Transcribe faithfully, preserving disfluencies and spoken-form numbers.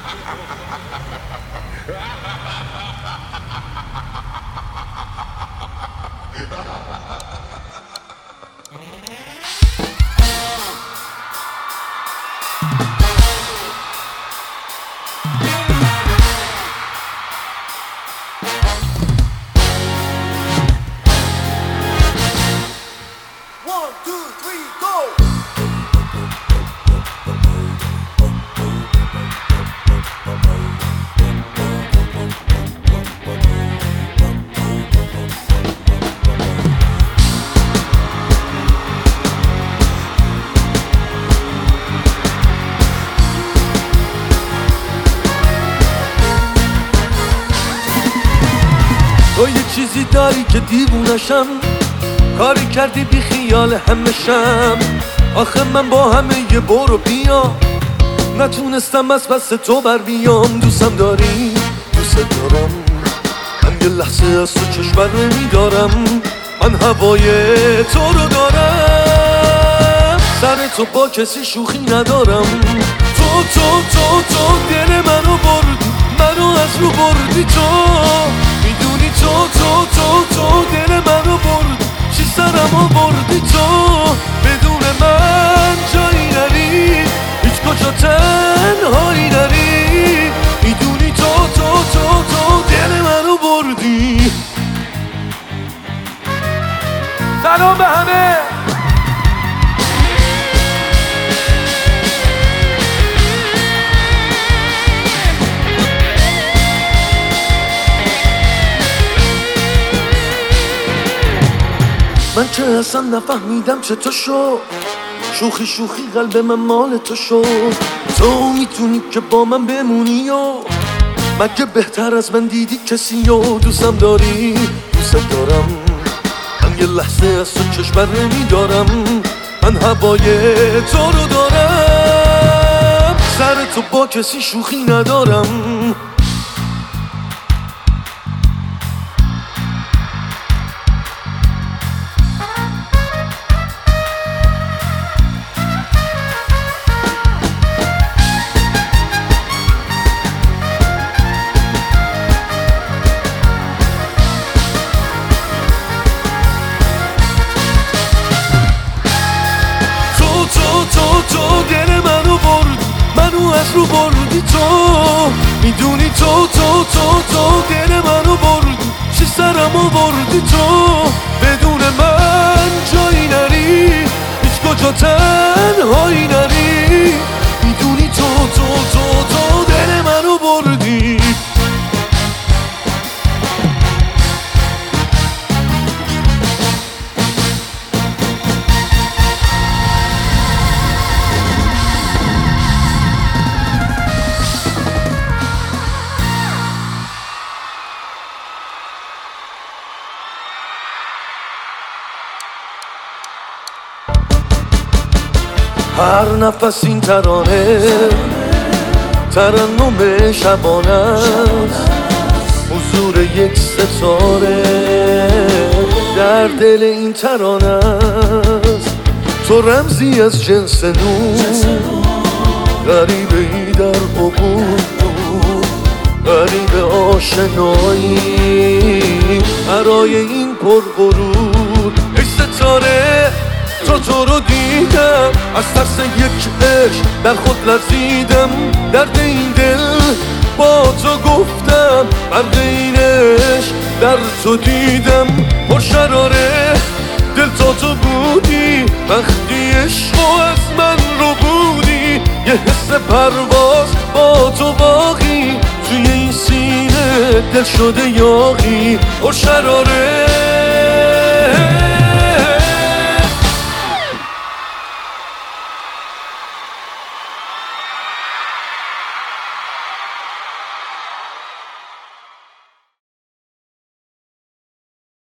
تو یه چیزی داری که دیوونشم، کاری کردی بی خیال همشم. آخه من با همه یه برو بیا نتونستم از پس تو بر بیام. دوستم داری، دوست دارم، من یه لحظه از تو چشم بر نمیدارم. من هوای تو رو دارم، سر تو با کسی شوخی ندارم. تو تو تو تو دل منو بردی، منو از رو بردی. تو میدونی تو تو تو تو دل منو بردی، چی سرمو بردی. تو بدون من جایی نری، هیچ کجا تنهایی نری. میدونی تو تو تو تو دل منو بردی. سلام به همه. من که اصلا نفهمیدم چه تو شد، شوخی شوخی قلب من مال تو شد. تو میتونی که با من بمونی و مگه بهتر از من دیدی کسی و دوستم داری، دوست دارم، من یه لحظه از تو چشم بر نمیدارم. من هوای تو رو دارم، سر تو با کسی شوخی ندارم. تو دل منو بردی، منو از رو بردی. تو میدونی تو تو تو تو دل منو بردی، چی سرمو بردی. تو بدون من جایی نری، هیچ کجا تنهایی نری. میدونی تو تو تو تو دل منو بردی. هر نفس این ترانه ترنم شبانه است، حضور یک ستاره در دل این ترانه است. تو رمزی از جنس نور، غریبه ای در عبور، غریب آشنایی برای این پرغرور. ای ستاره تو تو رو دیدم، از ترس یک عشق در خود لرزیدم. درد این دل با تو گفتم، برق این عشق در تو دیدم. پرشراره دل تا تو بودی، وقتی عشقو از من رو بودی. یه حس پرواز با تو باقی، توی این سینه دل شده یاغی. پرشراره